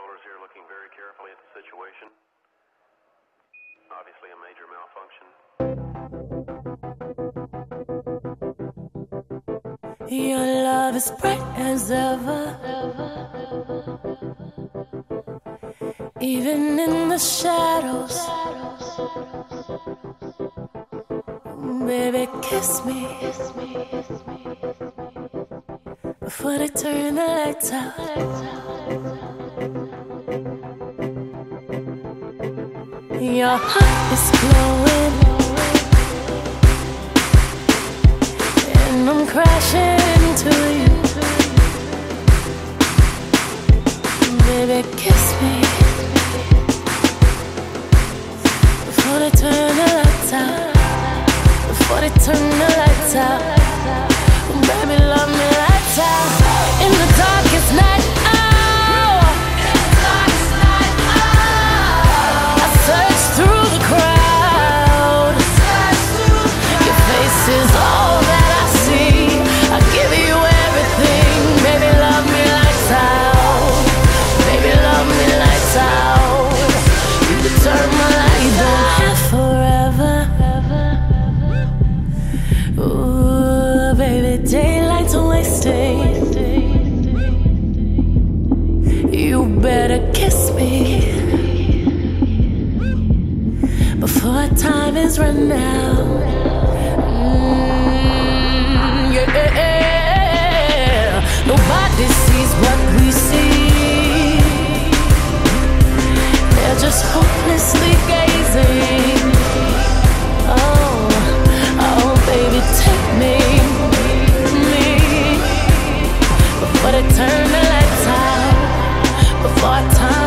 controllers here looking very carefully at the situation. Obviously a major malfunction. Your love is bright as ever, even in the shadows. Baby, kiss me before they turn the lights out. Your heart is glowing, and I'm crashing into you. Baby, kiss me before they turn the lights out. Before they turn the lights out. Baby, love me lights out. In the darkest night, oh, I search through the crowd. Your face is all that I see. I give you everything. Baby, love me lights out. Baby, love me lights out. You can turn my lights out forever. Ooh, baby, daylight's wasting. You better kiss me before time is run out. Yeah. Nobody sees what we see. They're just hopelessly gazing. Oh, baby, take me, before they turn the lights out, before time